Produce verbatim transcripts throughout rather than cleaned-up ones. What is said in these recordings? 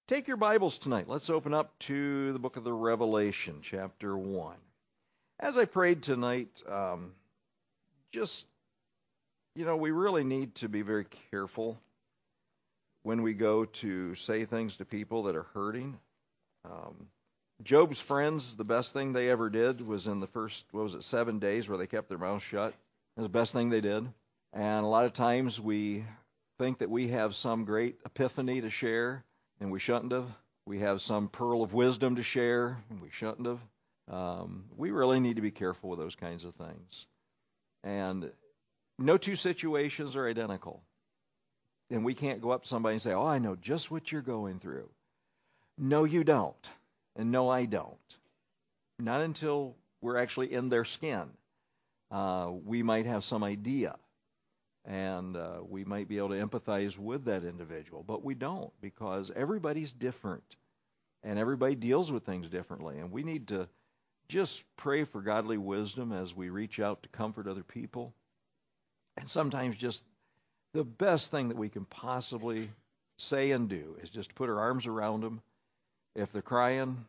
Take your Bibles tonight. Let's open up to the book of the Revelation, chapter one. As I prayed tonight, um, just, you know, we really need to be very careful when we go to say things to people that are hurting. Um, Job's friends, the best thing they ever did was in the first, what was it, seven days where they kept their mouths shut. It was the best thing they did. And a lot of times we think that we have some great epiphany to share, and we shouldn't have. We have some pearl of wisdom to share, and we shouldn't have. Um, we really need to be careful with those kinds of things. And no two situations are identical. And we can't go up to somebody and say, oh, I know just what you're going through. No, you don't. And no, I don't. Not until we're actually in their skin. Uh, we might have some idea. And uh, we might be able to empathize with that individual, but we don't, because everybody's different, and everybody deals with things differently, and we need to just pray for godly wisdom as we reach out to comfort other people. And sometimes just the best thing that we can possibly say and do is just put our arms around them. If they're crying,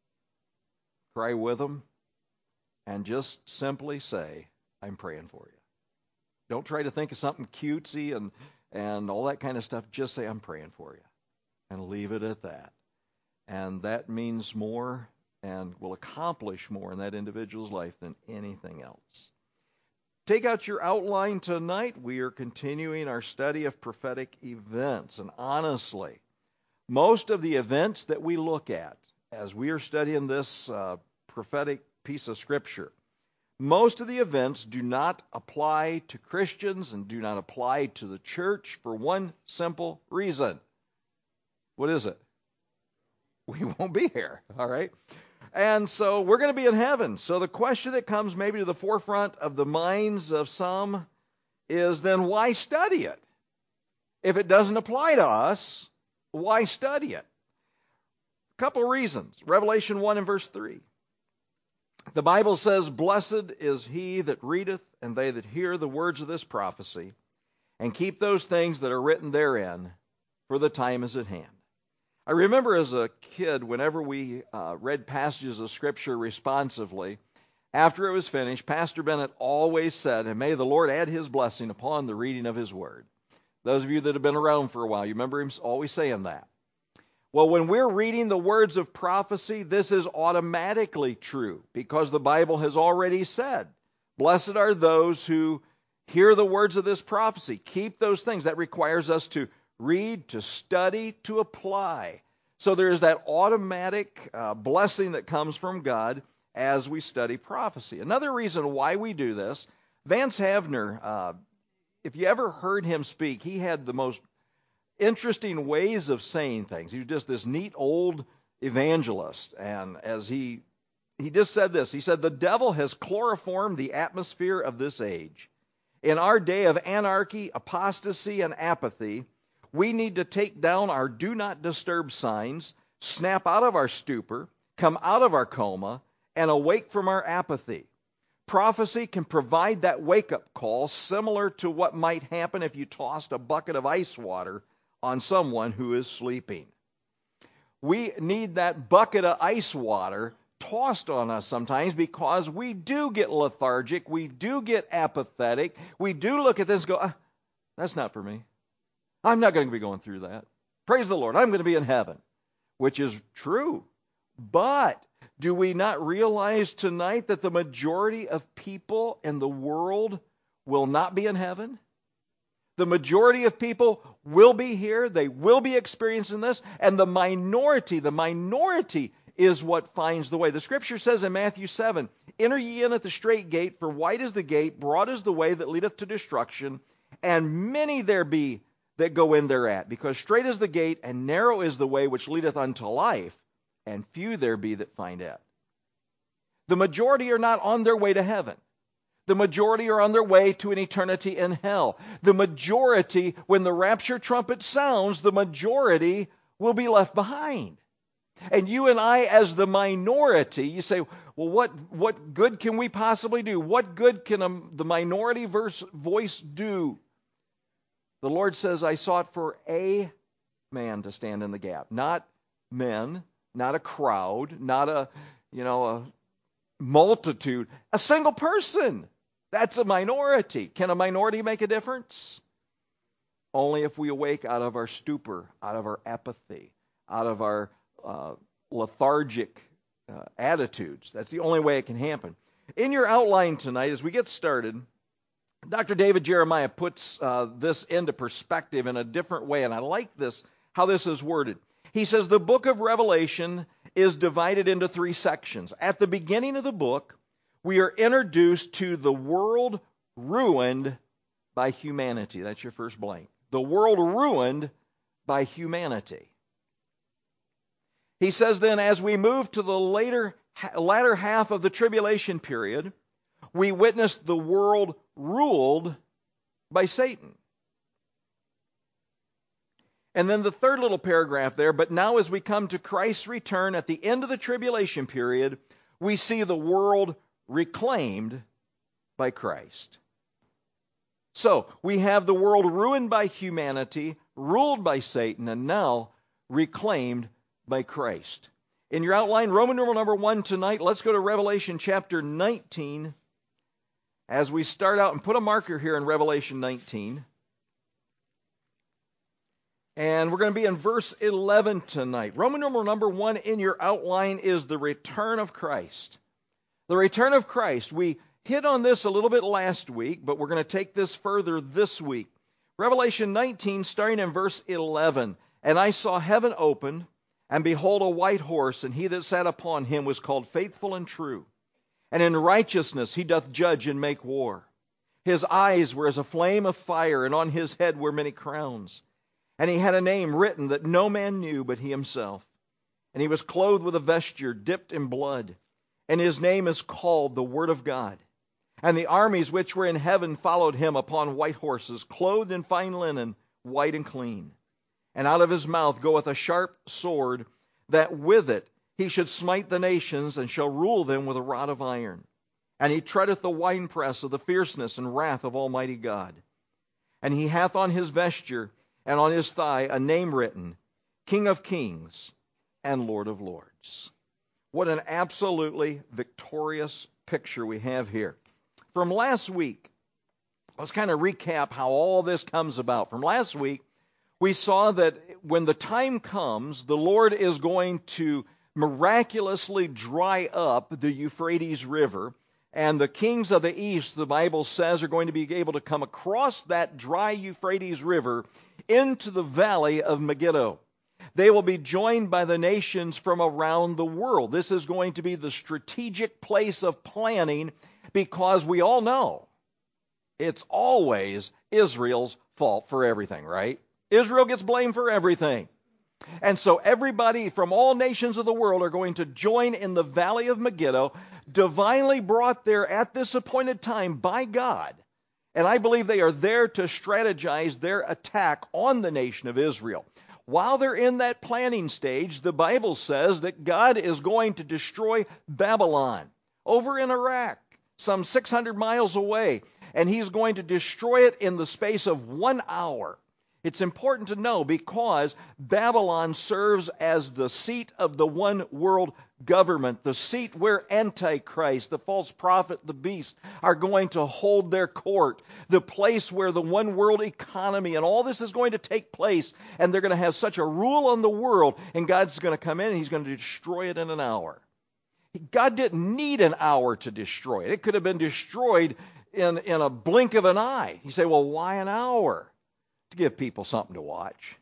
cry with them, and just simply say, I'm praying for you. Don't try to think of something cutesy and, and all that kind of stuff. Just say, I'm praying for you. And leave it at that. And that means more and will accomplish more in that individual's life than anything else. Take out your outline tonight. We are continuing our study of prophetic events. And honestly, most of the events that we look at as we are studying this uh, prophetic piece of Scripture, most of the events do not apply to Christians and do not apply to the church for one simple reason. What is it? We won't be here, all right? And so we're going to be in heaven. So the question that comes maybe to the forefront of the minds of some is, then why study it? If it doesn't apply to us, why study it? A couple of reasons. Revelation one and verse three. The Bible says, blessed is he that readeth, and they that hear the words of this prophecy, and keep those things that are written therein, for the time is at hand. I remember as a kid, whenever we uh, read passages of Scripture responsively, after it was finished, Pastor Bennett always said, and may the Lord add his blessing upon the reading of his word. Those of you that have been around for a while, you remember him always saying that. Well, when we're reading the words of prophecy, this is automatically true, because the Bible has already said, blessed are those who hear the words of this prophecy. Keep those things. That requires us to read, to study, to apply. So there is that automatic uh, blessing that comes from God as we study prophecy. Another reason why we do this, Vance Havner, uh, if you ever heard him speak, he had the most interesting ways of saying things. He was just this neat old evangelist. And as he he just said this, he said, the devil has chloroformed the atmosphere of this age. In our day of anarchy, apostasy, and apathy, we need to take down our do not disturb signs, snap out of our stupor, come out of our coma, and awake from our apathy. Prophecy can provide that wake-up call, similar to what might happen if you tossed a bucket of ice water on someone who is sleeping. We need that bucket of ice water tossed on us sometimes, because we do get lethargic, we do get apathetic, we do look at this and go, ah, that's not for me. I'm not going to be going through that. Praise the Lord, I'm going to be in heaven, which is true. But do we not realize tonight that the majority of people in the world will not be in heaven? The majority of people will be here. They will be experiencing this. And the minority, the minority is what finds the way. The Scripture says in Matthew seven, enter ye in at the strait gate, for wide is the gate, broad is the way that leadeth to destruction, and many there be that go in thereat. Because strait is the gate, and narrow is the way which leadeth unto life, and few there be that find it. The majority are not on their way to heaven. The majority are on their way to an eternity in hell. The majority, when the rapture trumpet sounds, the majority will be left behind. And you and I, as the minority, you say, well, what, what good can we possibly do? What good can a, the minority verse, voice do? The Lord says, I sought for a man to stand in the gap, not men, not a crowd, not a, you know, a multitude, a single person. That's a minority. Can a minority make a difference? Only if we awake out of our stupor, out of our apathy, out of our uh, lethargic uh, attitudes. That's the only way it can happen. In your outline tonight, as we get started, Doctor David Jeremiah puts uh, this into perspective in a different way, and I like this, how this is worded. He says the book of Revelation is divided into three sections. At the beginning of the book, we are introduced to the world ruined by humanity. That's your first blank. The world ruined by humanity. He says then, as we move to the later, latter half of the tribulation period, we witness the world ruled by Satan. And then the third little paragraph there, but now as we come to Christ's return at the end of the tribulation period, we see the world reclaimed by Christ. So, we have the world ruined by humanity, ruled by Satan, and now reclaimed by Christ. In your outline, Roman numeral number one tonight, let's go to Revelation chapter nineteen. As we start out and put a marker here in Revelation nineteen. And we're going to be in verse eleven tonight. Roman numeral number one in your outline is the return of Christ. The return of Christ. We hit on this a little bit last week, but we're going to take this further this week. Revelation nineteen, starting in verse eleven. And I saw heaven open, and behold a white horse, and he that sat upon him was called Faithful and True. And in righteousness he doth judge and make war. His eyes were as a flame of fire, and on his head were many crowns. And he had a name written that no man knew but he himself. And he was clothed with a vesture dipped in blood. And his name is called the Word of God. And the armies which were in heaven followed him upon white horses, clothed in fine linen, white and clean. And out of his mouth goeth a sharp sword, that with it he should smite the nations, and shall rule them with a rod of iron. And he treadeth the winepress of the fierceness and wrath of Almighty God. And he hath on his vesture and on his thigh a name written, King of Kings and Lord of Lords. What an absolutely victorious picture we have here. From last week, let's kind of recap how all this comes about. From last week, we saw that when the time comes, the Lord is going to miraculously dry up the Euphrates River, and the kings of the east, the Bible says, are going to be able to come across that dry Euphrates River into the valley of Megiddo. They will be joined by the nations from around the world. This is going to be the strategic place of planning, because we all know it's always Israel's fault for everything, right? Israel gets blamed for everything. And so everybody from all nations of the world are going to join in the valley of Megiddo, divinely brought there at this appointed time by God. And I believe they are there to strategize their attack on the nation of Israel. While they're in that planning stage, the Bible says that God is going to destroy Babylon over in Iraq, some six hundred miles away, and he's going to destroy it in the space of one hour. It's important to know, because Babylon serves as the seat of the one world government, the seat where Antichrist, the false prophet, the beast, are going to hold their court, the place where the one world economy and all this is going to take place, and they're going to have such a rule on the world, and God's going to come in and he's going to destroy it in an hour. God didn't need an hour to destroy it. It could have been destroyed in, in a blink of an eye. You say, well, why an hour? To give people something to watch.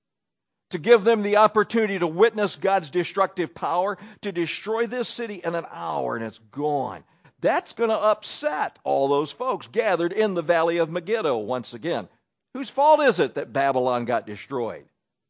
To give them the opportunity to witness God's destructive power, to destroy this city in an hour, and it's gone. That's going to upset all those folks gathered in the valley of Megiddo once again. Whose fault is it that Babylon got destroyed?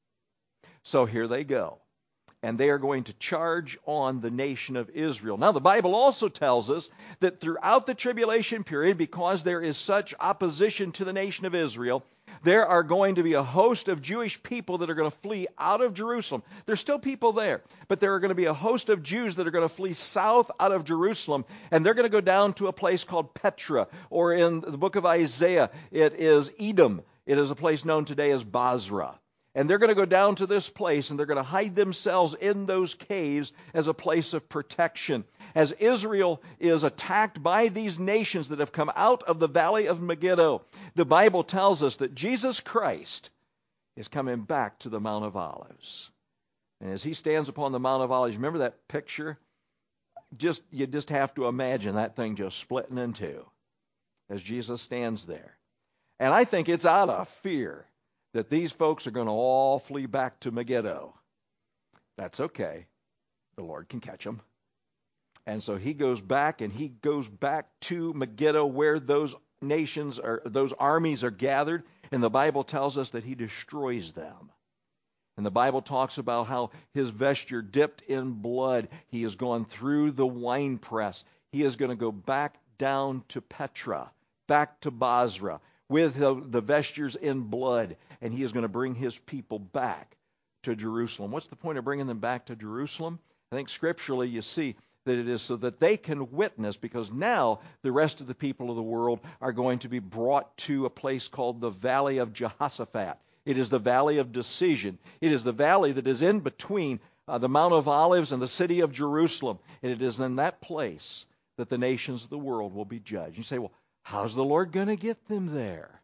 So here they go. And they are going to charge on the nation of Israel. Now, the Bible also tells us that throughout the tribulation period, because there is such opposition to the nation of Israel, there are going to be a host of Jewish people that are going to flee out of Jerusalem. There's still people there, but there are going to be a host of Jews that are going to flee south out of Jerusalem, and they're going to go down to a place called Petra, or in the book of Isaiah, it is Edom. It is a place known today as Basra. And they're going to go down to this place, and they're going to hide themselves in those caves as a place of protection. As Israel is attacked by these nations that have come out of the valley of Megiddo, the Bible tells us that Jesus Christ is coming back to the Mount of Olives. And as he stands upon the Mount of Olives, remember that picture? Just you just have to imagine that thing just splitting in two as Jesus stands there. And I think it's out of fear that these folks are going to all flee back to Megiddo. That's okay. The Lord can catch them. And so he goes back, and he goes back to Megiddo where those nations are, those armies are gathered, and the Bible tells us that he destroys them. And the Bible talks about how his vesture dipped in blood. He has gone through the winepress. He is going to go back down to Petra, back to Basra, with the, the vestures in blood, and he is going to bring his people back to Jerusalem. What's the point of bringing them back to Jerusalem? I think scripturally you see that it is so that they can witness, because now the rest of the people of the world are going to be brought to a place called the Valley of Jehoshaphat. It is the Valley of Decision. It is the valley that is in between uh, the Mount of Olives and the city of Jerusalem. And it is in that place that the nations of the world will be judged. You say, well, how's the Lord going to get them there?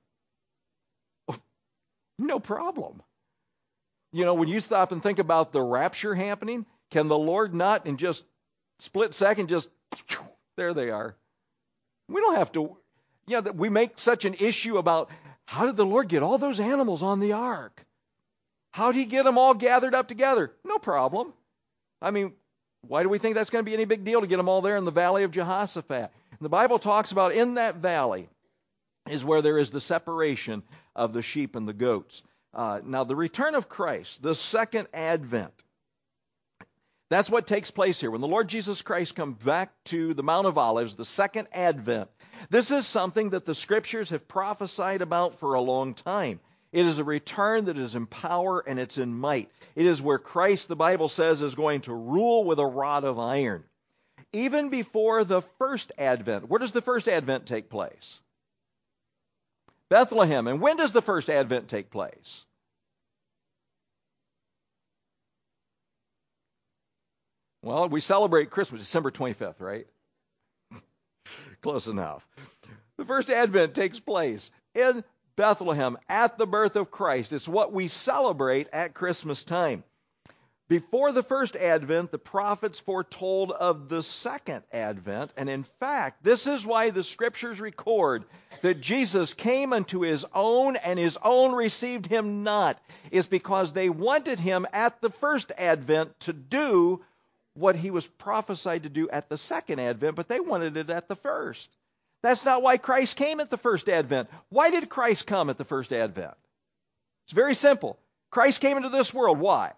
Oh, no problem. You know, when you stop and think about the rapture happening, can the Lord not in just split second just, there they are. We don't have to, you know, we make such an issue about how did the Lord get all those animals on the ark? How did he get them all gathered up together? No problem. I mean, why do we think that's going to be any big deal to get them all there in the Valley of Jehoshaphat? And the Bible talks about in that valley is where there is the separation of the sheep and the goats. Uh, now, the return of Christ, the second advent, that's what takes place here. When the Lord Jesus Christ comes back to the Mount of Olives, the second advent, this is something that the Scriptures have prophesied about for a long time. It is a return that is in power and it's in might. It is where Christ, the Bible says, is going to rule with a rod of iron. Even before the first advent, where does the first advent take place? Bethlehem. And when does the first advent take place? Well, we celebrate Christmas December twenty-fifth, right? Close enough. The first advent takes place in Bethlehem at the birth of Christ. It's what we celebrate at Christmas time. Before the first advent, the prophets foretold of the second advent. And in fact, this is why the Scriptures record that Jesus came unto his own and his own received him not. Is because they wanted him at the first advent to do what he was prophesied to do at the second advent, but they wanted it at the first. That's not why Christ came at the first advent. Why did Christ come at the first advent? It's very simple. Christ came into this world. Why?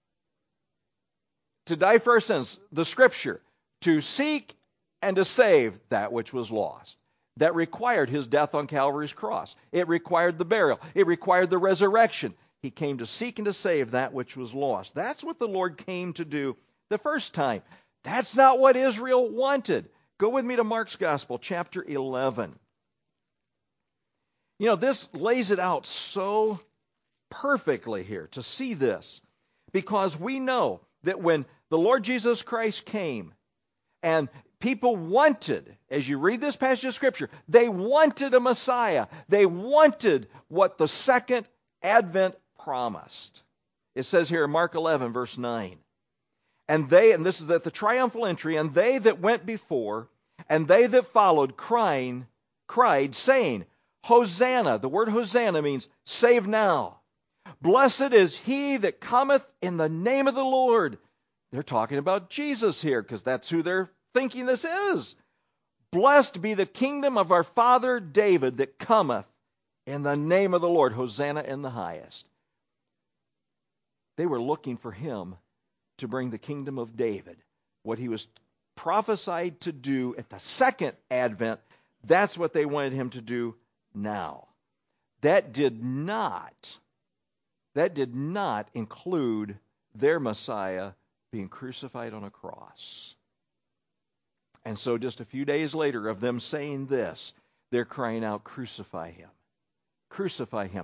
To die for our sins. The Scripture. To seek and to save that which was lost. That required his death on Calvary's cross. It required the burial. It required the resurrection. He came to seek and to save that which was lost. That's what the Lord came to do the first time. That's not what Israel wanted. Go with me to Mark's Gospel, chapter eleven. You know, this lays it out so perfectly here to see this, because we know that when the Lord Jesus Christ came and people wanted, as you read this passage of Scripture, they wanted a Messiah. They wanted what the second advent promised. It says here in Mark eleven, verse nine, And they, and this is at the triumphal entry, and they that went before, and they that followed, crying, cried, saying, Hosanna. The word Hosanna means save now. Blessed is he that cometh in the name of the Lord. They're talking about Jesus here, because that's who they're thinking this is. Blessed be the kingdom of our father David that cometh in the name of the Lord. Hosanna in the highest. They were looking for him to bring the kingdom of David. What he was prophesied to do at the second advent, that's what they wanted him to do now. That did not, that did not include their Messiah being crucified on a cross. And so just a few days later of them saying this, they're crying out, crucify him. Crucify him.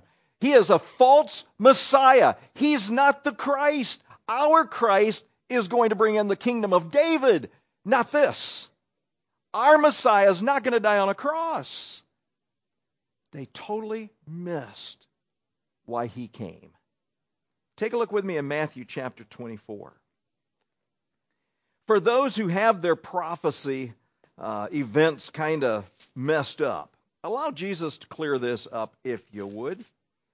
He is a false Messiah. He's not the Christ. Our Christ is going to bring in the kingdom of David, not this. Our Messiah is not going to die on a cross. They totally missed why he came. Take a look with me in Matthew chapter twenty-four. For those who have their prophecy uh, events kind of messed up, allow Jesus to clear this up if you would.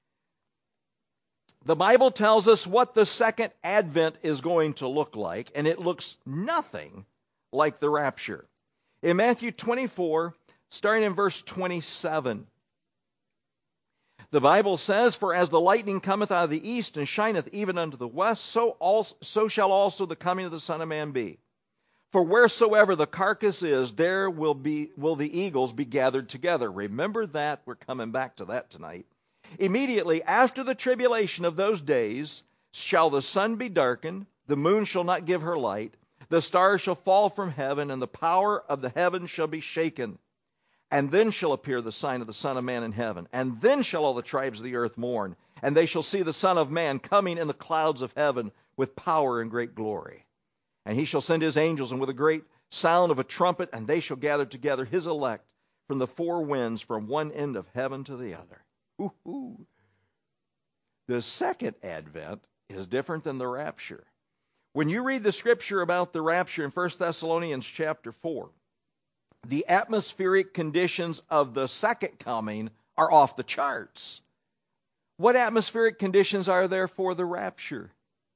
The Bible tells us what the second advent is going to look like, and it looks nothing like the rapture. In Matthew twenty-four, starting in verse twenty-seven, the Bible says, For as the lightning cometh out of the east and shineth even unto the west, so also, so shall also the coming of the Son of Man be. For wheresoever the carcass is, there will be will the eagles be gathered together. Remember that. We're coming back to that tonight. Immediately after the tribulation of those days shall the sun be darkened, the moon shall not give her light, the stars shall fall from heaven, and the power of the heavens shall be shaken. And then shall appear the sign of the Son of Man in heaven. And then shall all the tribes of the earth mourn, and they shall see the Son of Man coming in the clouds of heaven with power and great glory. And he shall send his angels, and with a great sound of a trumpet, and they shall gather together his elect from the four winds, from one end of heaven to the other. Ooh-hoo. The second advent is different than the rapture. When you read the scripture about the rapture in First Thessalonians chapter four, the atmospheric conditions of the second coming are off the charts. What atmospheric conditions are there for the rapture?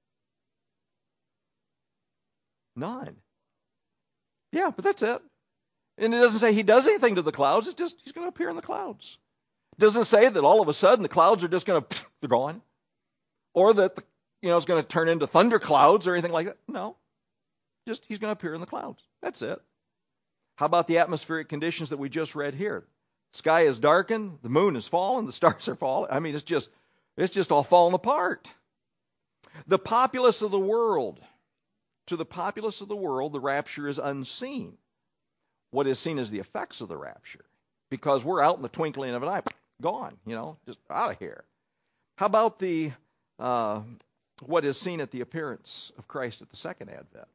None. Yeah, but that's it. And it doesn't say he does anything to the clouds. It's just he's going to appear in the clouds. It doesn't say that all of a sudden the clouds are just going to, they're gone. Or that, the, you know, it's going to turn into thunder clouds or anything like that. No. Just he's going to appear in the clouds. That's it. How about the atmospheric conditions that we just read here? The sky is darkened, the moon is fallen, the stars are falling. I mean, it's just, it's just all falling apart. The populace of the world. To the populace of the world, the rapture is unseen. What is seen is the effects of the rapture. Because we're out in the twinkling of an eye. Gone, you know, just out of here. How about the uh, what is seen at the appearance of Christ at the second advent?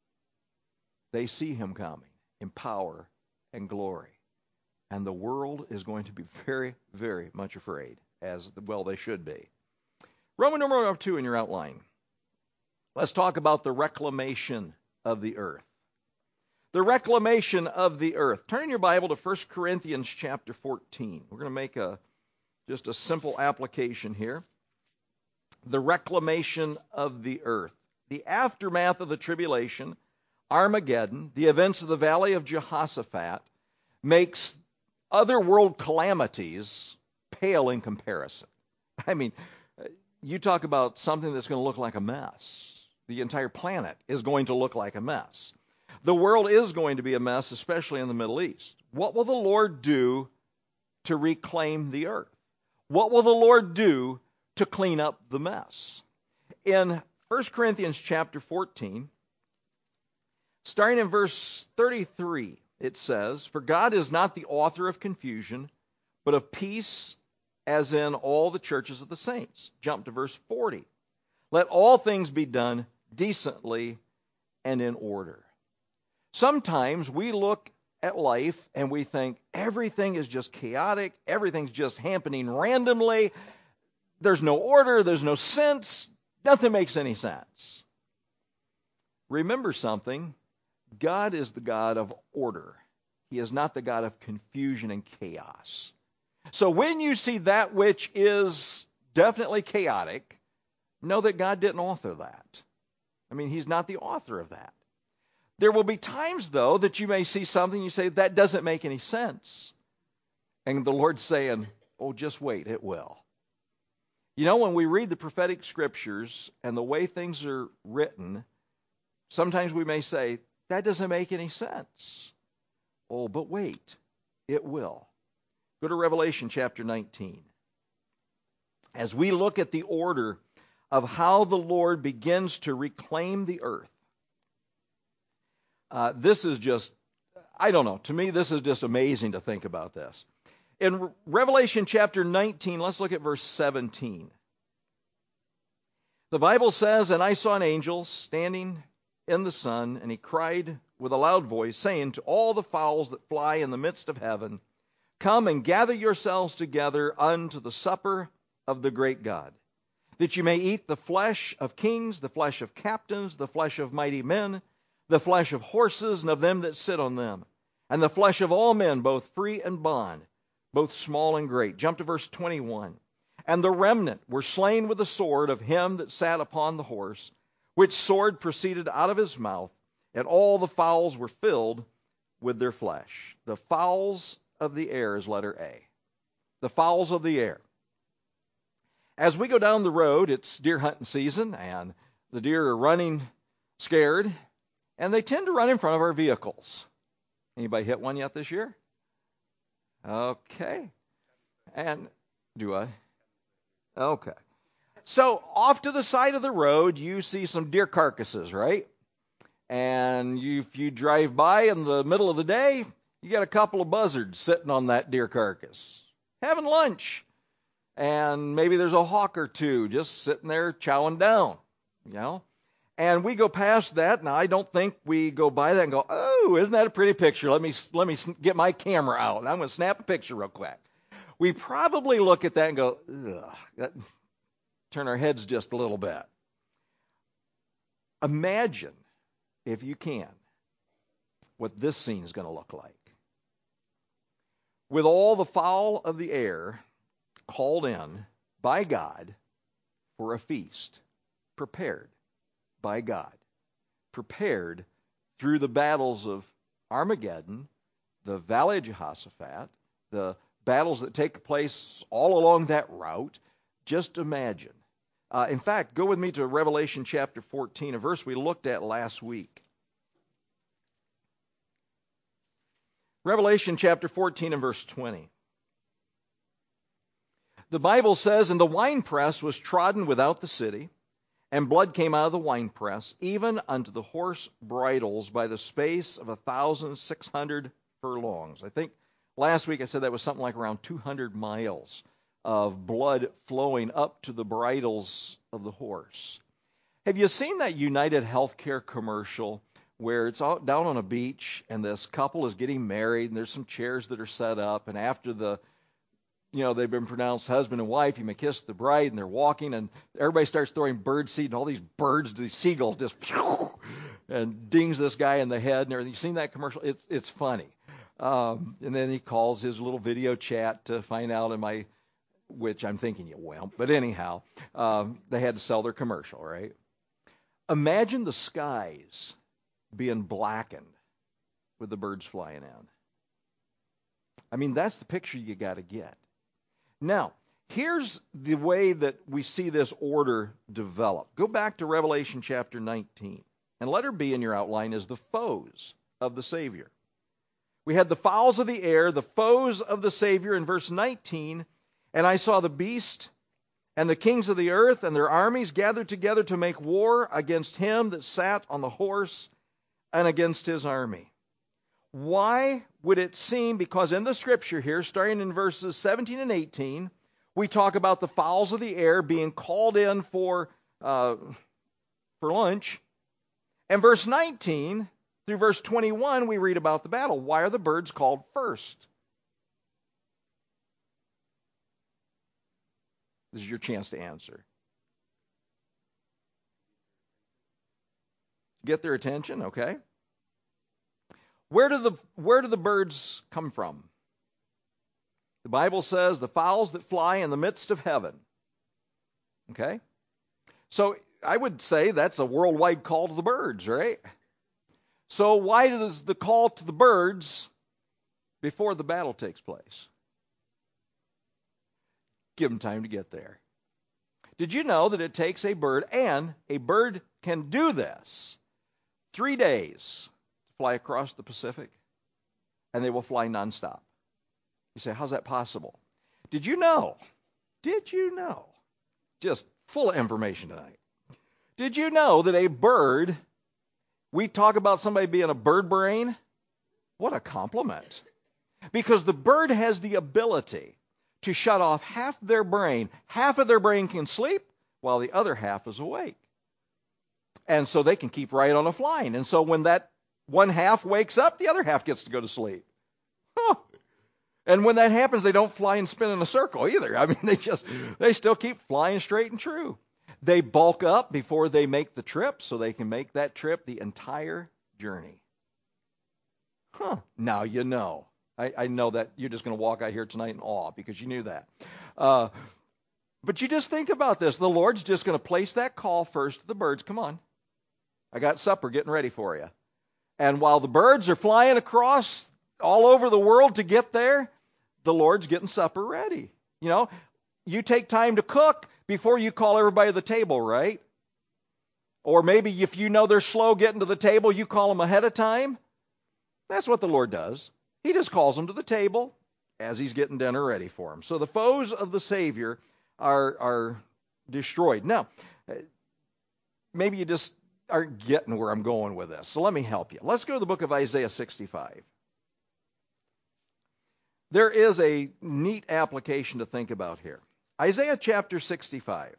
They see him coming in power and glory. And the world is going to be very, very much afraid, as well they should be. Roman numeral two in your outline. Let's talk about the reclamation of the earth. The reclamation of the earth. Turn in your Bible to First Corinthians chapter fourteen. We're going to make a just a simple application here. The reclamation of the earth. The aftermath of the tribulation, Armageddon, the events of the valley of Jehoshaphat, makes other world calamities pale in comparison. I mean, you talk about something that's going to look like a mess. The entire planet is going to look like a mess. The world is going to be a mess, especially in the Middle East. What will the Lord do to reclaim the earth? What will the Lord do to clean up the mess? In First Corinthians chapter fourteen, starting in verse thirty-three, it says, For God is not the author of confusion, but of peace, as in all the churches of the saints. Jump to verse forty. Let all things be done decently and in order. Sometimes we look at life and we think everything is just chaotic, everything's just happening randomly, there's no order, there's no sense, nothing makes any sense. Remember something, God is the God of order. He is not the God of confusion and chaos. So when you see that which is definitely chaotic, know that God didn't author that. I mean, he's not the author of that. There will be times, though, that you may see something, you say, that doesn't make any sense. And the Lord's saying, oh, just wait, it will. You know, when we read the prophetic scriptures and the way things are written, sometimes we may say, that doesn't make any sense. Oh, but wait, it will. Go to Revelation chapter nineteen. As we look at the order of how the Lord begins to reclaim the earth, Uh, this is just, I don't know, to me this is just amazing to think about this. In Revelation chapter nineteen, let's look at verse seventeen. The Bible says, "And I saw an angel standing in the sun, and he cried with a loud voice, saying to all the fowls that fly in the midst of heaven, Come and gather yourselves together unto the supper of the great God, that you may eat the flesh of kings, the flesh of captains, the flesh of mighty men, the flesh of horses and of them that sit on them, and the flesh of all men, both free and bond, both small and great." Jump to verse twenty-one. "And the remnant were slain with the sword of him that sat upon the horse, which sword proceeded out of his mouth, and all the fowls were filled with their flesh." The fowls of the air is letter A. The fowls of the air. As we go down the road, it's deer hunting season, and the deer are running scared, and they tend to run in front of our vehicles. Anybody hit one yet this year? Okay. And do I? Okay. So off to the side of the road, you see some deer carcasses, right? And you, if you drive by in the middle of the day, you got a couple of buzzards sitting on that deer carcass, having lunch. And maybe there's a hawk or two just sitting there chowing down, you know. And we go past that. Now, I don't think we go by that and go, "Oh, isn't that a pretty picture? Let me let me get my camera out, and I'm going to snap a picture real quick." We probably look at that and go, "Ugh," that, turn our heads just a little bit. Imagine, if you can, what this scene is going to look like. With all the fowl of the air called in by God for a feast, prepared by God, prepared through the battles of Armageddon, the Valley of Jehoshaphat, the battles that take place all along that route. Just imagine. Uh, in fact, go with me to Revelation chapter fourteen, a verse we looked at last week. Revelation chapter fourteen and verse twenty. The Bible says, "And the winepress was trodden without the city, and blood came out of the winepress, even unto the horse bridles by the space of a thousand six hundred furlongs." I think last week I said that was something like around two hundred miles of blood flowing up to the bridles of the horse. Have you seen that United Healthcare commercial where it's out down on a beach and this couple is getting married and there's some chairs that are set up, and after the you know, they've been pronounced husband and wife, you may kiss the bride, and they're walking, and everybody starts throwing bird seed, and all these birds, these seagulls just and dings this guy in the head and everything. You've seen that commercial? It's it's funny. Um, and then he calls his little video chat to find out am I, which I'm thinking you wimp, but anyhow, um, they had to sell their commercial, right? Imagine the skies being blackened with the birds flying in. I mean, that's the picture you got to get. Now, here's the way that we see this order develop. Go back to Revelation chapter nineteen. And letter B in your outline is the foes of the Savior. We had the fowls of the air, the foes of the Savior in verse nineteen. "And I saw the beast and the kings of the earth and their armies gathered together to make war against him that sat on the horse and against his army." Why would it seem? Because in the scripture here, starting in verses seventeen and eighteen, we talk about the fowls of the air being called in for uh, for lunch. And verse nineteen through verse twenty-one, we read about the battle. Why are the birds called first? This is your chance to answer. Get their attention, okay? Where do the where do the birds come from? The Bible says the fowls that fly in the midst of heaven. Okay? So I would say that's a worldwide call to the birds, right? So why does the call to the birds before the battle takes place? Give them time to get there. Did you know that it takes a bird, and a bird can do this, three days fly across the Pacific, and they will fly nonstop. You say, how's that possible? Did you know? Did you know? Just full of information tonight. Did you know that a bird, we talk about somebody being a bird brain? What a compliment. Because the bird has the ability to shut off half their brain. Half of their brain can sleep while the other half is awake. And so they can keep right on a flying. And so when that one half wakes up, the other half gets to go to sleep. Huh. And when that happens, they don't fly and spin in a circle either. I mean, they just, they still keep flying straight and true. They bulk up before they make the trip so they can make that trip the entire journey. Huh. Now you know. I, I know that you're just going to walk out here tonight in awe because you knew that. Uh, but you just think about this. The Lord's just going to place that call first to the birds. Come on. I got supper getting ready for you. And while the birds are flying across all over the world to get there, the Lord's getting supper ready. You know, you take time to cook before you call everybody to the table, right? Or maybe if you know they're slow getting to the table, you call them ahead of time. That's what the Lord does. He just calls them to the table as he's getting dinner ready for them. So the foes of the Savior are, are destroyed. Now, maybe you just aren't getting where I'm going with this. So let me help you. Let's go to the book of Isaiah sixty-five. There is a neat application to think about here. Isaiah chapter sixty-five.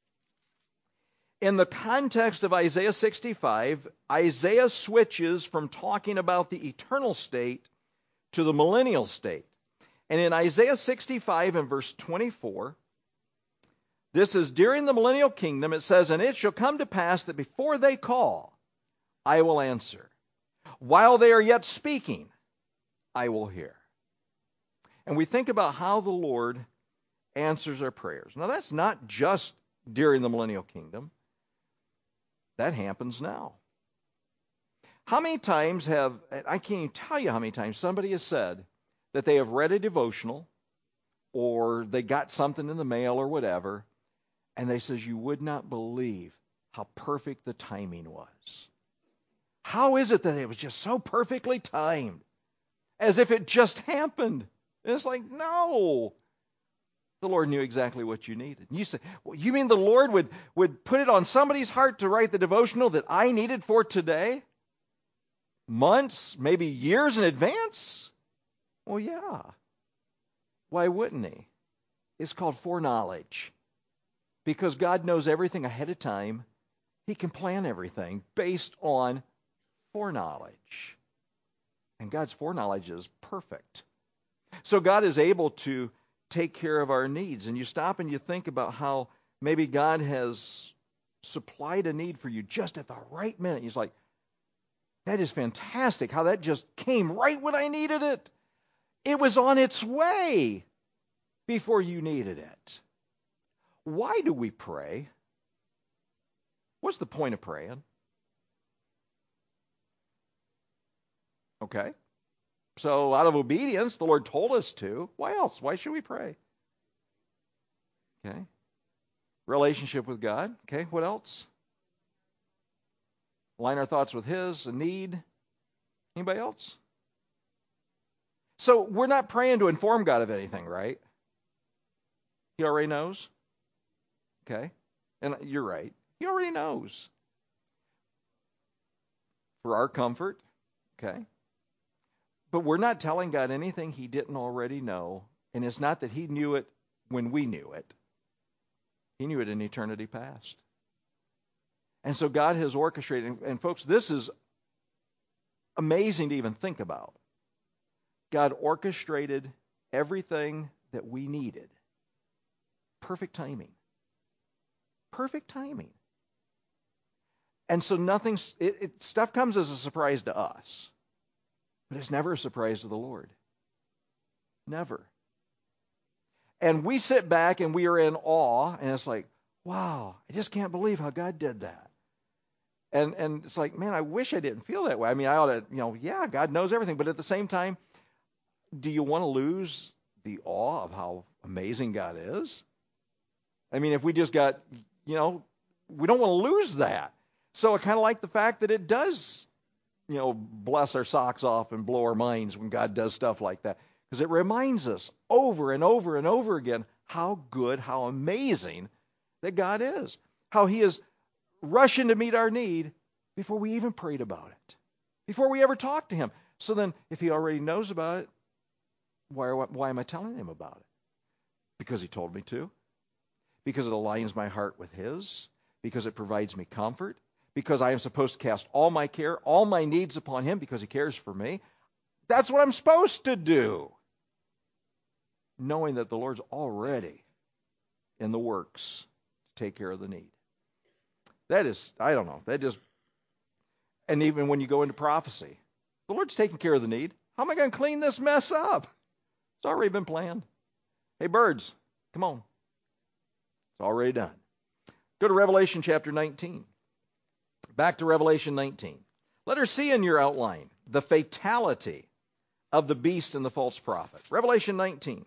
In the context of Isaiah sixty-five, Isaiah switches from talking about the eternal state to the millennial state. And in Isaiah sixty-five and verse twenty-four, this is during the millennial kingdom, it says, "And it shall come to pass that before they call, I will answer. While they are yet speaking, I will hear." And we think about how the Lord answers our prayers. Now, that's not just during the millennial kingdom. That happens now. How many times have, I can't even tell you how many times somebody has said that they have read a devotional or they got something in the mail or whatever, and they says, "You would not believe how perfect the timing was. How is it that it was just so perfectly timed? As if it just happened." And it's like, no. The Lord knew exactly what you needed. And you say, well, you mean the Lord would, would put it on somebody's heart to write the devotional that I needed for today? Months, maybe years in advance? Well, yeah. Why wouldn't he? It's called foreknowledge. Because God knows everything ahead of time. He can plan everything based on foreknowledge. And God's foreknowledge is perfect. So God is able to take care of our needs. And you stop and you think about how maybe God has supplied a need for you just at the right minute. He's like, that is fantastic how that just came right when I needed it. It was on its way before you needed it. Why do we pray? What's the point of praying? Okay. So out of obedience, the Lord told us to. Why else? Why should we pray? Okay. Relationship with God. Okay. What else? Align our thoughts with His, a need. Anybody else? So we're not praying to inform God of anything, right? He already knows. Okay. And you're right. He already knows. For our comfort. Okay. But we're not telling God anything He didn't already know. And it's not that He knew it when we knew it. He knew it in eternity past. And so God has orchestrated. And folks, this is amazing to even think about. God orchestrated everything that we needed. Perfect timing. Perfect timing. And so nothing's, it, it, stuff comes as a surprise to us. But it's never a surprise to the Lord. Never. And we sit back and we are in awe, and it's like, wow, I just can't believe how God did that. And and it's like, man, I wish I didn't feel that way. I mean, I ought to, you know, yeah, God knows everything. But at the same time, do you want to lose the awe of how amazing God is? I mean, if we just got, you know, we don't want to lose that. So I kind of like the fact that it does, you know, bless our socks off and blow our minds when God does stuff like that. Because it reminds us over and over and over again how good, how amazing that God is. How He is rushing to meet our need before we even prayed about it. Before we ever talked to Him. So then, if He already knows about it, Why, why am I telling him about it? Because he told me to. Because it aligns my heart with his. Because it provides me comfort. Because I am supposed to cast all my care, all my needs upon him because he cares for me. That's what I'm supposed to do. Knowing that the Lord's already in the works to take care of the need. That is, I don't know, that just, and even when you go into prophecy, the Lord's taking care of the need. How am I going to clean this mess up? It's already been planned. Hey, birds, come on. It's already done. Go to Revelation chapter nineteen. Back to Revelation nineteen. Let her see in your outline the fatality of the beast and the false prophet. Revelation nineteen.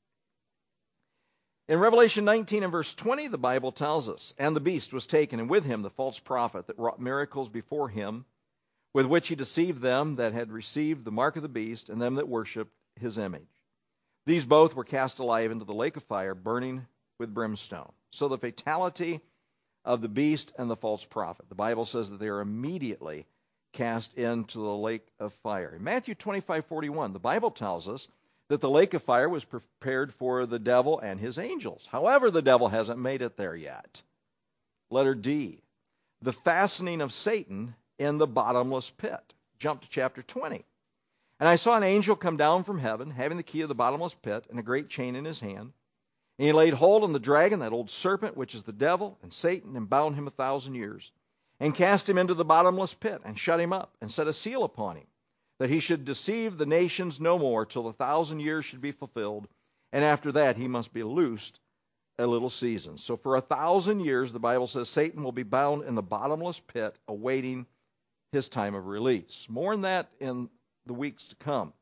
In Revelation nineteen and verse twenty, the Bible tells us, and the beast was taken, and with him the false prophet that wrought miracles before him, with which he deceived them that had received the mark of the beast, and them that worshipped his image. These both were cast alive into the lake of fire, burning with brimstone. So the fatality of the beast and the false prophet. The Bible says that they are immediately cast into the lake of fire. In Matthew twenty-five forty-one, the Bible tells us that the lake of fire was prepared for the devil and his angels. However, the devil hasn't made it there yet. Letter D, the fastening of Satan in the bottomless pit. Jump to chapter twenty. And I saw an angel come down from heaven, having the key of the bottomless pit and a great chain in his hand. And he laid hold on the dragon, that old serpent, which is the devil and Satan, and bound him a thousand years, and cast him into the bottomless pit, and shut him up, and set a seal upon him, that he should deceive the nations no more till the thousand years should be fulfilled, and after that he must be loosed a little season. So for a thousand years, the Bible says, Satan will be bound in the bottomless pit, awaiting his time of release. More on that in the weeks to come.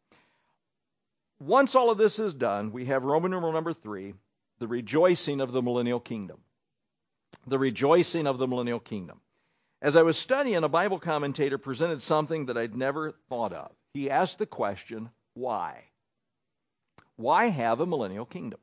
Once all of this is done, we have Roman numeral number three, the rejoicing of the millennial kingdom. The rejoicing of the millennial kingdom. As I was studying, a Bible commentator presented something that I'd never thought of. He asked the question, why? Why have a millennial kingdom?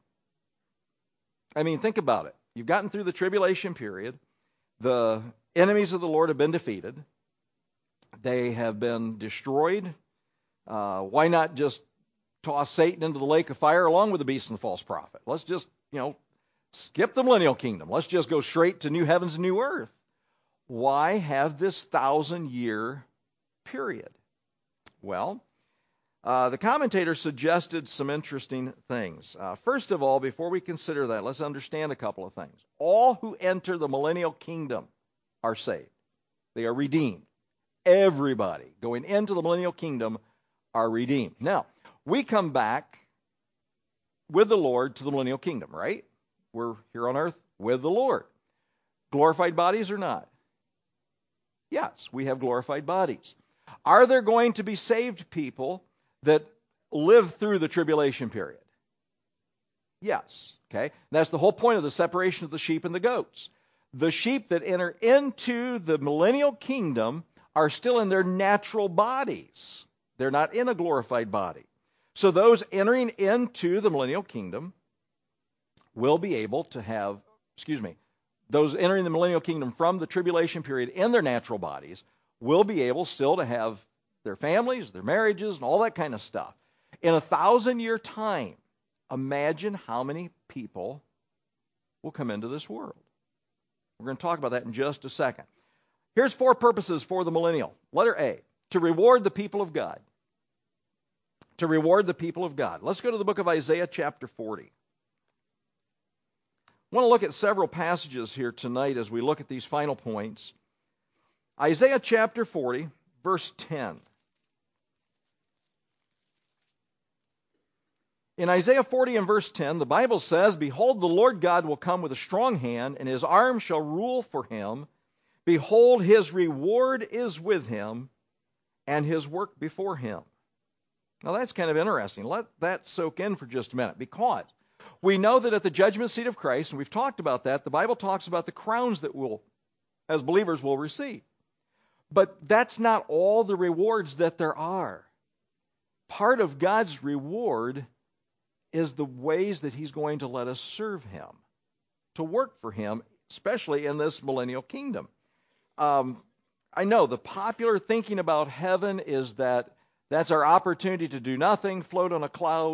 I mean, think about it. You've gotten through the tribulation period. The enemies of the Lord have been defeated. They have been destroyed. Uh, why not just toss Satan into the lake of fire along with the beast and the false prophet? Let's just, you know, skip the millennial kingdom. Let's just go straight to new heavens and new earth. Why have this thousand-year period? Well, uh, the commentator suggested some interesting things. Uh, first of all, before we consider that, let's understand a couple of things. All who enter the millennial kingdom are saved. They are redeemed. Everybody going into the millennial kingdom are redeemed. Now, we come back with the Lord to the millennial kingdom, right? We're here on earth with the Lord. Glorified bodies or not? Yes, we have glorified bodies. Are there going to be saved people that live through the tribulation period? Yes. Okay. That's the whole point of the separation of the sheep and the goats. The sheep that enter into the millennial kingdom are still in their natural bodies. They're not in a glorified body. So those entering into the millennial kingdom will be able to have, excuse me, those entering the millennial kingdom from the tribulation period in their natural bodies will be able still to have their families, their marriages, and all that kind of stuff. In a thousand-year time, imagine how many people will come into this world. We're going to talk about that in just a second. Here's four purposes for the millennial. Letter A, to reward the people of God. To reward the people of God. Let's go to the book of Isaiah chapter forty. I want to look at several passages here tonight as we look at these final points. Isaiah chapter forty, verse ten. In Isaiah forty and verse ten, the Bible says, Behold, the Lord God will come with a strong hand, and his arm shall rule for him. Behold, his reward is with him, and his work before him. Now that's kind of interesting. Let that soak in for just a minute, because we know that at the judgment seat of Christ, and we've talked about that, the Bible talks about the crowns that we'll, as believers, will receive. But that's not all the rewards that there are. Part of God's reward is the ways that he's going to let us serve him, to work for him, especially in this millennial kingdom. Um, I know the popular thinking about heaven is that that's our opportunity to do nothing, float on a cloud,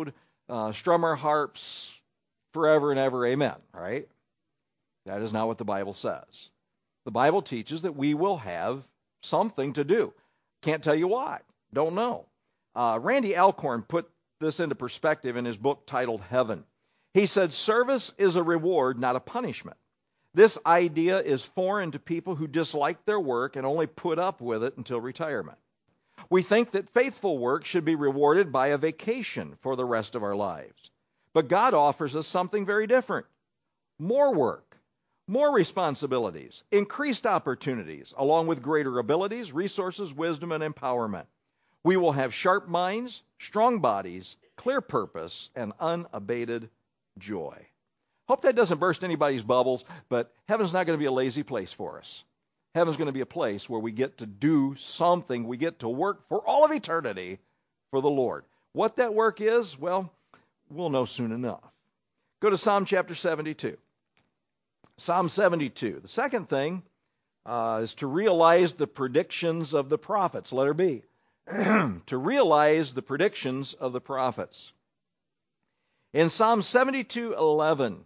uh, strum our harps forever and ever, amen, right? That is not what the Bible says. The Bible teaches that we will have something to do. Can't tell you what. Don't know. Uh, Randy Alcorn put this into perspective in his book titled Heaven. He said, service is a reward, not a punishment. This idea is foreign to people who dislike their work and only put up with it until retirement. We think that faithful work should be rewarded by a vacation for the rest of our lives. But God offers us something very different. More work, more responsibilities, increased opportunities, along with greater abilities, resources, wisdom, and empowerment. We will have sharp minds, strong bodies, clear purpose, and unabated joy. Hope that doesn't burst anybody's bubbles, but heaven's not going to be a lazy place for us. Heaven's going to be a place where we get to do something. We get to work for all of eternity for the Lord. What that work is, well, we'll know soon enough. Go to Psalm chapter seventy-two. Psalm seventy-two. The second thing uh, is to realize the predictions of the prophets. Letter B. To realize the predictions of the prophets. In Psalm seventy-two eleven,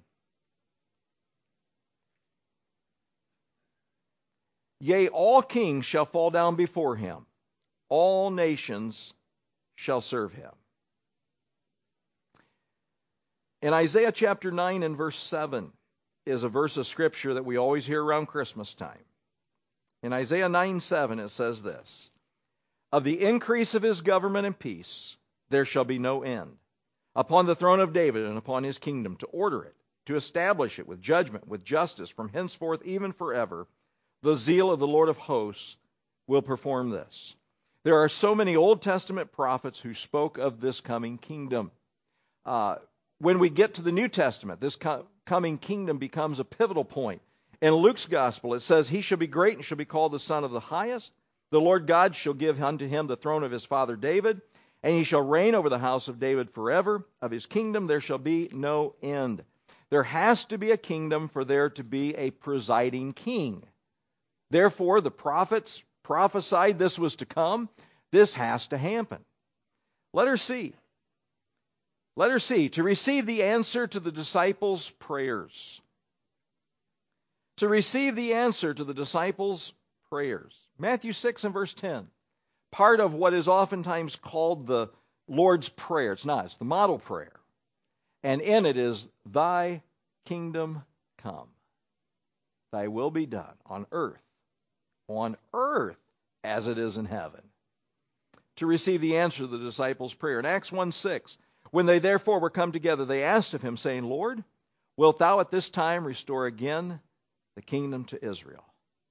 yea, all kings shall fall down before him. All nations shall serve him. In Isaiah chapter nine and verse seven is a verse of Scripture that we always hear around Christmas time. In Isaiah nine seven it says this, of the increase of his government and peace there shall be no end, upon the throne of David and upon his kingdom, to order it, to establish it with judgment, with justice, from henceforth even forever. The zeal of the Lord of hosts will perform this. There are so many Old Testament prophets who spoke of this coming kingdom. Uh, when we get to the New Testament, this co- coming kingdom becomes a pivotal point. In Luke's gospel, it says, he shall be great and shall be called the Son of the Highest. The Lord God shall give unto him the throne of his father David, and he shall reign over the house of David forever. Of his kingdom there shall be no end. There has to be a kingdom for there to be a presiding king. Therefore, the prophets prophesied this was to come. This has to happen. Letter C. Letter C, to receive the answer to the disciples' prayers. To receive the answer to the disciples' prayers. Matthew six and verse ten. Part of what is oftentimes called the Lord's Prayer. It's not. It's the model prayer. And in it is, thy kingdom come. Thy will be done on earth. On earth as it is in heaven. To receive the answer to the disciples' prayer. In Acts one six, when they therefore were come together, they asked of him, saying, Lord, wilt thou at this time restore again the kingdom to Israel?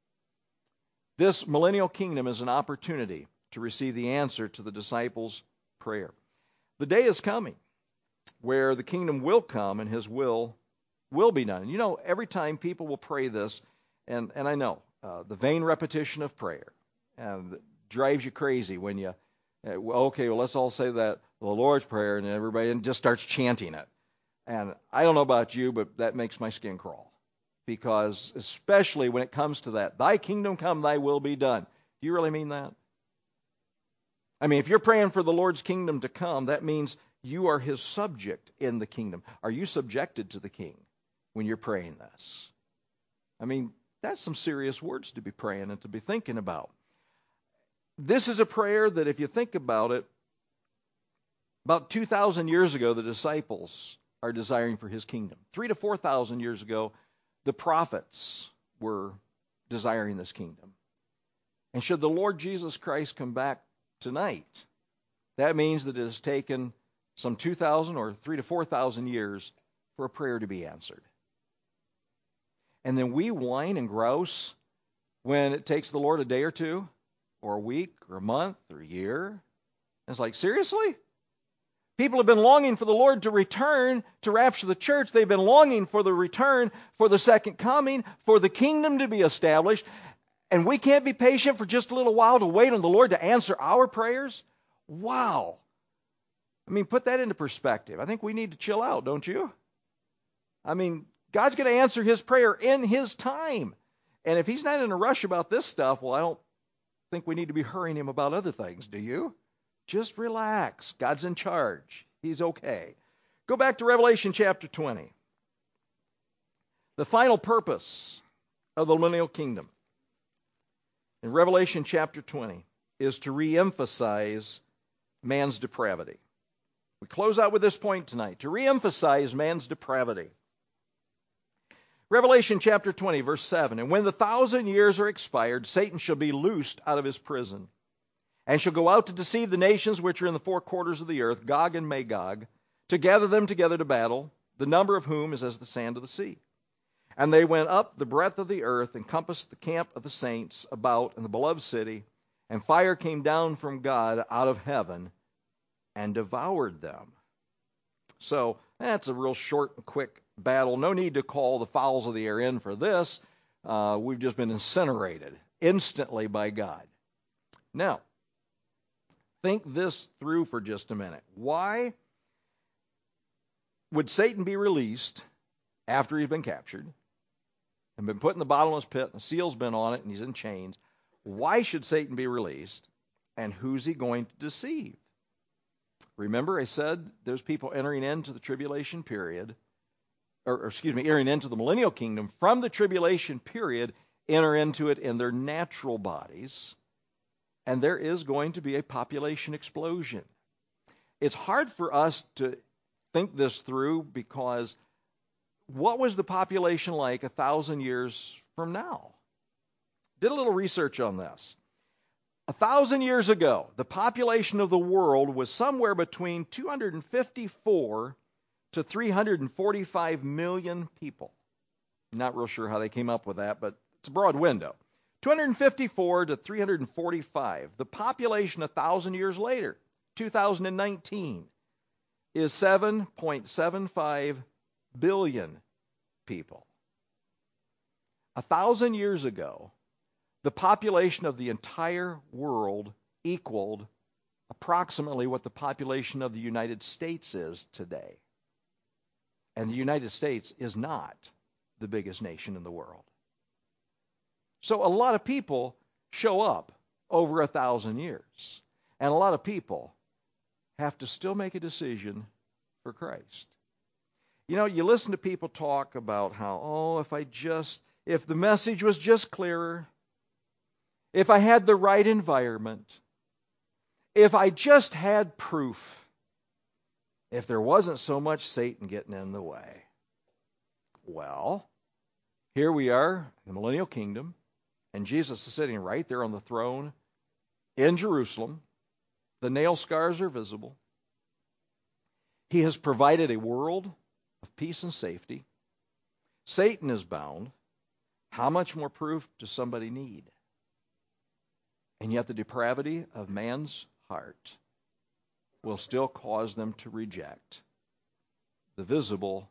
This millennial kingdom is an opportunity to receive the answer to the disciples' prayer. The day is coming where the kingdom will come and his will will be done. And you know, every time people will pray this, and, and I know, uh, the vain repetition of prayer and it drives you crazy when you, uh, okay, well, let's all say that, the Lord's Prayer, and everybody and just starts chanting it. And I don't know about you, but that makes my skin crawl. Because especially when it comes to that, thy kingdom come, thy will be done. Do you really mean that? I mean, if you're praying for the Lord's kingdom to come, that means you are his subject in the kingdom. Are you subjected to the king when you're praying this? I mean, that's some serious words to be praying and to be thinking about. This is a prayer that if you think about it, about two thousand years ago, the disciples are desiring for his kingdom. Three to four thousand years ago, the prophets were desiring this kingdom. And should the Lord Jesus Christ come back tonight, that means that it has taken some two thousand or three to four thousand years for a prayer to be answered. And then we whine and grouse when it takes the Lord a day or two, or a week, or a month, or a year. And it's like, seriously? People have been longing for the Lord to return to rapture the church. They've been longing for the return, for the second coming, for the kingdom to be established. And we can't be patient for just a little while to wait on the Lord to answer our prayers? Wow. I mean, put that into perspective. I think we need to chill out, don't you? I mean, God's going to answer his prayer in his time. And if he's not in a rush about this stuff, well, I don't think we need to be hurrying him about other things, do you? Just relax. God's in charge. He's okay. Go back to Revelation chapter twenty. The final purpose of the millennial kingdom in Revelation chapter twenty is to reemphasize man's depravity. We close out with this point tonight, to reemphasize man's depravity. Revelation chapter twenty, verse seven, and when the thousand years are expired, Satan shall be loosed out of his prison, and shall go out to deceive the nations which are in the four quarters of the earth, Gog and Magog, to gather them together to battle, the number of whom is as the sand of the sea. And they went up the breadth of the earth, and compassed the camp of the saints about in the beloved city, and fire came down from God out of heaven, and devoured them. So that's a real short and quick battle. No need to call the fowls of the air in for this. Uh, we've just been incinerated instantly by God. Now, think this through for just a minute. Why would Satan be released after he's been captured and been put in the bottomless pit, and a seal's been on it, and he's in chains? Why should Satan be released, and who's he going to deceive? Remember, I said there's people entering into the tribulation period, or, or excuse me, entering into the millennial kingdom from the tribulation period, enter into it in their natural bodies, and there is going to be a population explosion. It's hard for us to think this through, because what was the population like a thousand years from now? Did a little research on this. A thousand years ago, the population of the world was somewhere between two hundred fifty-four to three hundred forty-five million people. Not real sure how they came up with that, but it's a broad window. two hundred fifty-four to three hundred forty-five. The population a thousand years later, two thousand nineteen, is seven point seven five billion people. A thousand years ago, the population of the entire world equaled approximately what the population of the United States is today. And the United States is not the biggest nation in the world. So a lot of people show up over a thousand years. And a lot of people have to still make a decision for Christ. You know, you listen to people talk about how, oh, if I just, if the message was just clearer, if I had the right environment, if I just had proof, if there wasn't so much Satan getting in the way. Well, here we are in the millennial kingdom, and Jesus is sitting right there on the throne in Jerusalem. The nail scars are visible. He has provided a world of peace and safety. Satan is bound. How much more proof does somebody need? And yet the depravity of man's heart will still cause them to reject the visible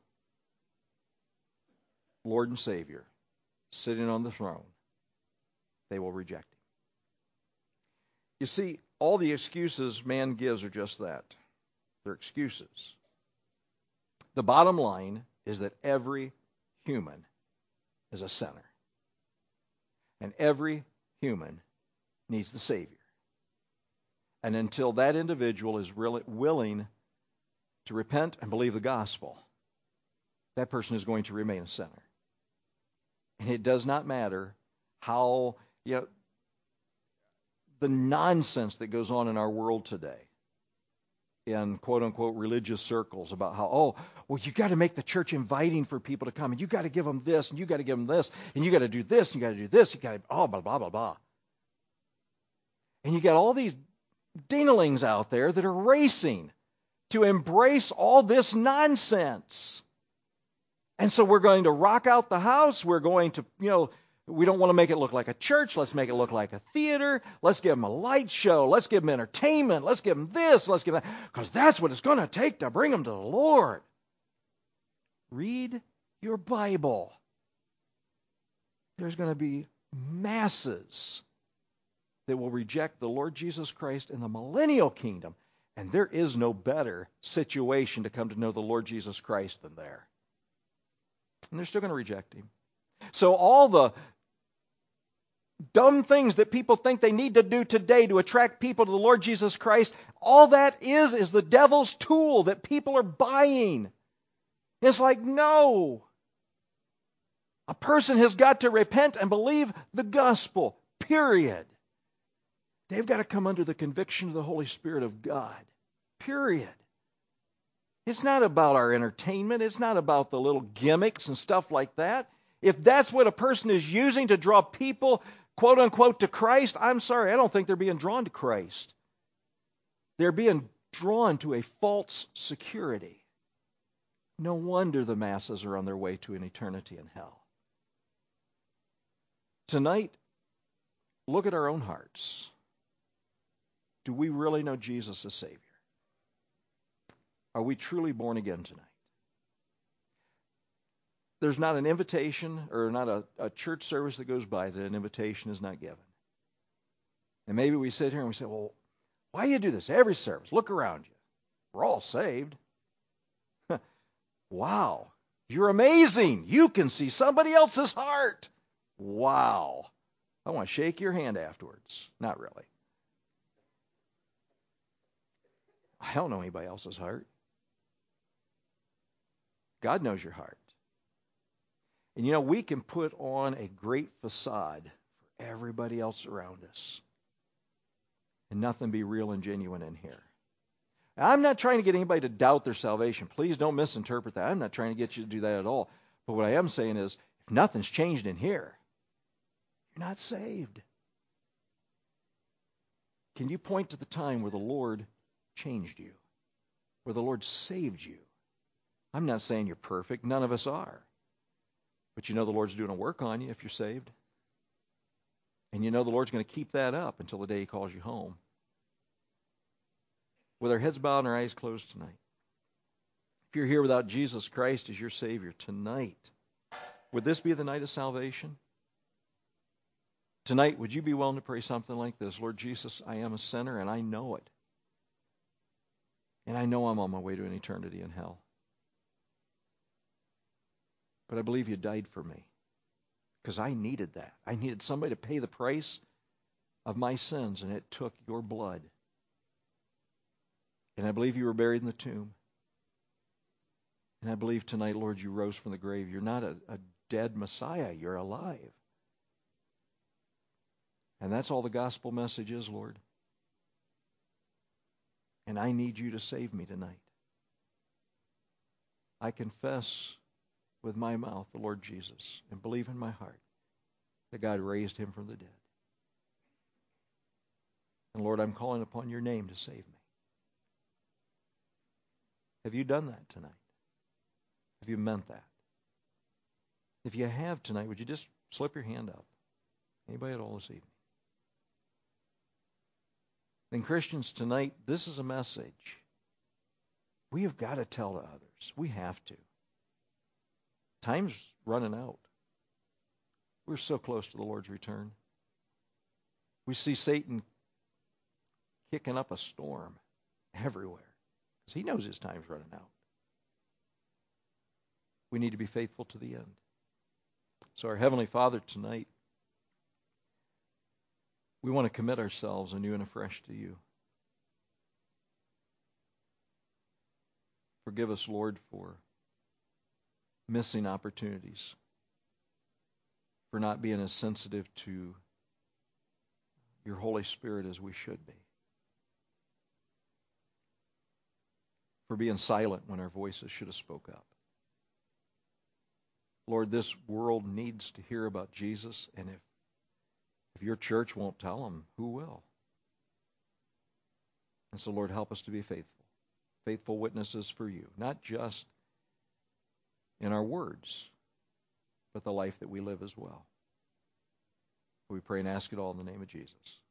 Lord and Savior sitting on the throne. They will reject him. You see, all the excuses man gives are just that. They're excuses. The bottom line is that every human is a sinner. And every human needs the Savior. And until that individual is really willing to repent and believe the gospel, that person is going to remain a sinner. And it does not matter how, you know, the nonsense that goes on in our world today in quote-unquote religious circles about how, oh, well, you got to make the church inviting for people to come, and you got to give them this, and you got to give them this, and you got to do this, and you got to do this, you got to, oh, blah, blah, blah, blah. And you got all these dinglings out there that are racing to embrace all this nonsense. And so we're going to rock out the house. We're going to, you know, we don't want to make it look like a church. Let's make it look like a theater. Let's give them a light show. Let's give them entertainment. Let's give them this. Let's give them that. Because that's what it's going to take to bring them to the Lord. Read your Bible. There's going to be masses that will reject the Lord Jesus Christ in the millennial kingdom. And there is no better situation to come to know the Lord Jesus Christ than there. And they're still going to reject him. So all the dumb things that people think they need to do today to attract people to the Lord Jesus Christ, all that is is the devil's tool that people are buying. It's like, no. A person has got to repent and believe the gospel, period. They've got to come under the conviction of the Holy Spirit of God, period. It's not about our entertainment. It's not about the little gimmicks and stuff like that. If that's what a person is using to draw people, quote unquote, to Christ, I'm sorry, I don't think they're being drawn to Christ. They're being drawn to a false security. No wonder the masses are on their way to an eternity in hell. Tonight, look at our own hearts. Do we really know Jesus as Savior? Are we truly born again tonight? There's not an invitation or not a, a church service that goes by that an invitation is not given. And maybe we sit here and we say, well, why do you do this every service? Look around you. We're all saved. Wow. You're amazing. You can see somebody else's heart. Wow. I want to shake your hand afterwards. Not really. I don't know anybody else's heart. God knows your heart. And you know, we can put on a great facade for everybody else around us and nothing be real and genuine in here. Now, I'm not trying to get anybody to doubt their salvation. Please don't misinterpret that. I'm not trying to get you to do that at all. But what I am saying is, if nothing's changed in here, you're not saved. Can you point to the time where the Lord changed you, where the Lord saved you? I'm not saying you're perfect. None of us are. But you know the Lord's doing a work on you if you're saved. And you know the Lord's going to keep that up until the day He calls you home. With our heads bowed and our eyes closed tonight. If you're here without Jesus Christ as your Savior tonight, would this be the night of salvation? Tonight, would you be willing to pray something like this? Lord Jesus, I am a sinner and I know it. And I know I'm on my way to an eternity in hell. But I believe you died for me because I needed that. I needed somebody to pay the price of my sins, and it took your blood. And I believe you were buried in the tomb. And I believe tonight, Lord, you rose from the grave. You're not a, a dead Messiah. You're alive. And that's all the gospel message is, Lord. And I need you to save me tonight. I confess with my mouth the Lord Jesus and believe in my heart that God raised him from the dead. And Lord, I'm calling upon your name to save me. Have you done that tonight? Have you meant that? If you have tonight, would you just slip your hand up? Anybody at all this evening? Then Christians, tonight, this is a message we have got to tell to others. We have to. Time's running out. We're so close to the Lord's return. We see Satan kicking up a storm everywhere because he knows his time's running out. We need to be faithful to the end. So our Heavenly Father, tonight, we want to commit ourselves anew and afresh to you. Forgive us, Lord, for missing opportunities, for not being as sensitive to your Holy Spirit as we should be, for being silent when our voices should have spoke up. Lord, this world needs to hear about Jesus, and if, if your church won't tell them, who will? And so, Lord, help us to be faithful, faithful witnesses for you, not just in our words, but the life that we live as well. We pray and ask it all in the name of Jesus.